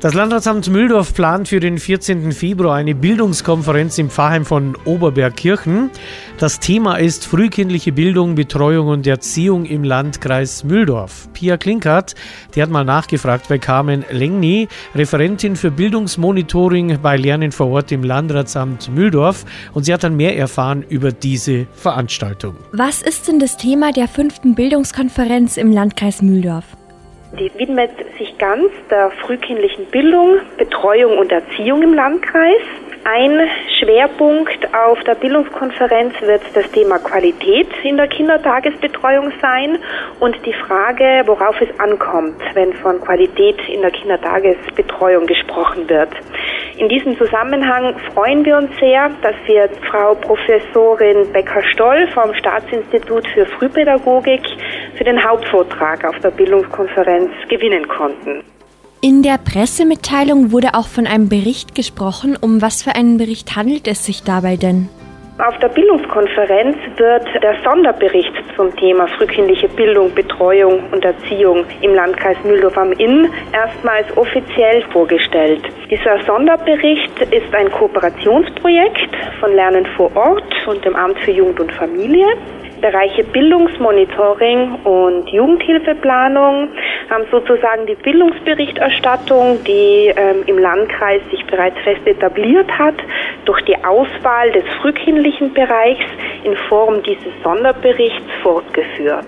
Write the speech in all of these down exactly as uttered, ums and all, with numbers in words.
Das Landratsamt Mühldorf plant für den vierzehnten Februar eine Bildungskonferenz im Pfarrheim von Oberbergkirchen. Das Thema ist frühkindliche Bildung, Betreuung und Erziehung im Landkreis Mühldorf. Pia Klinkert, die hat mal nachgefragt bei Carmen Lengny, Referentin für Bildungsmonitoring bei Lernen vor Ort im Landratsamt Mühldorf, und sie hat dann mehr erfahren über diese Veranstaltung. Was ist denn das Thema der fünften Bildungskonferenz im Landkreis Mühldorf? Die widmet sich ganz der frühkindlichen Bildung, Betreuung und Erziehung im Landkreis. Ein Schwerpunkt auf der Bildungskonferenz wird das Thema Qualität in der Kindertagesbetreuung sein und die Frage, worauf es ankommt, wenn von Qualität in der Kindertagesbetreuung gesprochen wird. In diesem Zusammenhang freuen wir uns sehr, dass wir Frau Professorin Becker-Stoll vom Staatsinstitut für Frühpädagogik für den Hauptvortrag auf der Bildungskonferenz gewinnen konnten. In der Pressemitteilung wurde auch von einem Bericht gesprochen. Um was für einen Bericht handelt es sich dabei denn? Auf der Bildungskonferenz wird der Sonderbericht zum Thema frühkindliche Bildung, Betreuung und Erziehung im Landkreis Mühldorf am Inn erstmals offiziell vorgestellt. Dieser Sonderbericht ist ein Kooperationsprojekt von Lernen vor Ort und dem Amt für Jugend und Familie. Bereiche Bildungsmonitoring und Jugendhilfeplanung haben sozusagen die Bildungsberichterstattung, die ähm, im Landkreis sich bereits fest etabliert hat, durch die Auswahl des frühkindlichen Bereichs in Form dieses Sonderberichts fortgeführt.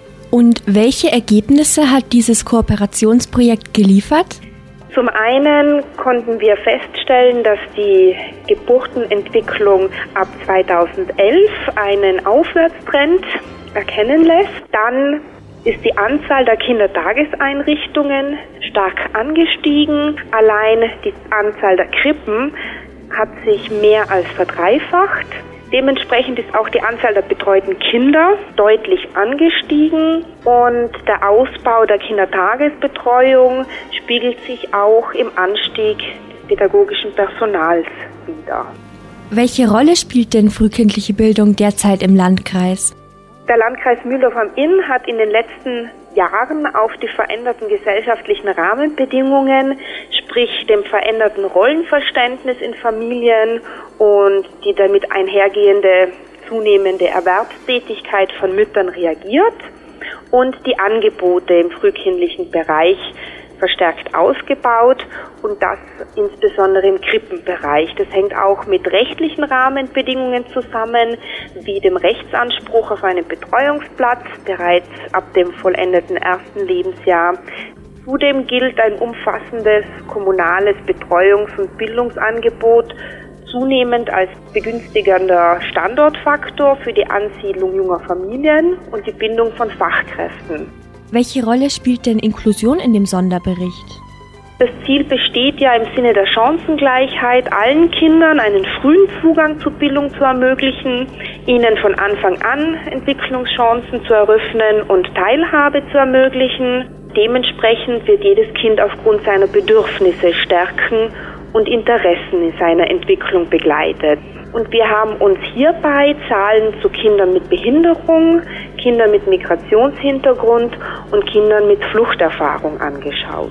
Und welche Ergebnisse hat dieses Kooperationsprojekt geliefert? Zum einen konnten wir feststellen, dass die Geburtenentwicklung ab zweitausendelf einen Aufwärtstrend erkennen lässt. Dann ist die Anzahl der Kindertageseinrichtungen stark angestiegen. Allein die Anzahl der Krippen hat sich mehr als verdreifacht. Dementsprechend ist auch die Anzahl der betreuten Kinder deutlich angestiegen und der Ausbau der Kindertagesbetreuung spiegelt sich auch im Anstieg des pädagogischen Personals wider. Welche Rolle spielt denn frühkindliche Bildung derzeit im Landkreis? Der Landkreis Mühldorf am Inn hat in den letzten Jahren auf die veränderten gesellschaftlichen Rahmenbedingungen, sprich dem veränderten Rollenverständnis in Familien und die damit einhergehende zunehmende Erwerbstätigkeit von Müttern reagiert und die Angebote im frühkindlichen Bereich verstärkt ausgebaut und das insbesondere im Krippenbereich. Das hängt auch mit rechtlichen Rahmenbedingungen zusammen, wie dem Rechtsanspruch auf einen Betreuungsplatz bereits ab dem vollendeten ersten Lebensjahr. Zudem gilt ein umfassendes kommunales Betreuungs- und Bildungsangebot zunehmend als begünstigender Standortfaktor für die Ansiedlung junger Familien und die Bindung von Fachkräften. Welche Rolle spielt denn Inklusion in dem Sonderbericht? Das Ziel besteht ja im Sinne der Chancengleichheit, allen Kindern einen frühen Zugang zu Bildung zu ermöglichen, ihnen von Anfang an Entwicklungschancen zu eröffnen und Teilhabe zu ermöglichen. Dementsprechend wird jedes Kind aufgrund seiner Bedürfnisse stärken und Interessen in seiner Entwicklung begleitet. Und wir haben uns hierbei Zahlen zu Kindern mit Behinderung, Kindern mit Migrationshintergrund und Kindern mit Fluchterfahrung angeschaut.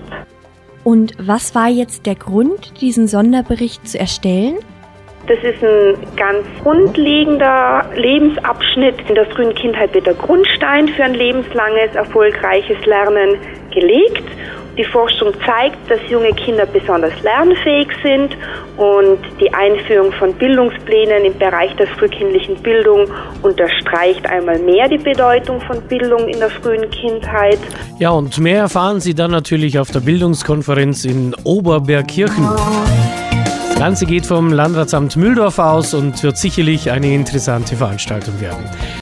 Und was war jetzt der Grund, diesen Sonderbericht zu erstellen? Das ist ein ganz grundlegender Lebensabschnitt. In der frühen Kindheit wird der Grundstein für ein lebenslanges, erfolgreiches Lernen gelegt. Die Forschung zeigt, dass junge Kinder besonders lernfähig sind und die Einführung von Bildungsplänen im Bereich der frühkindlichen Bildung unterstreicht einmal mehr die Bedeutung von Bildung in der frühen Kindheit. Ja, und mehr erfahren Sie dann natürlich auf der Bildungskonferenz in Oberbergkirchen. Das Ganze geht vom Landratsamt Mühldorf aus und wird sicherlich eine interessante Veranstaltung werden.